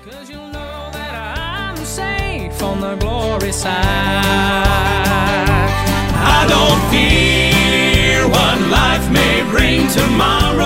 'Cause you'll know that I'm safe on the glory side. I don't fear what life may bring tomorrow.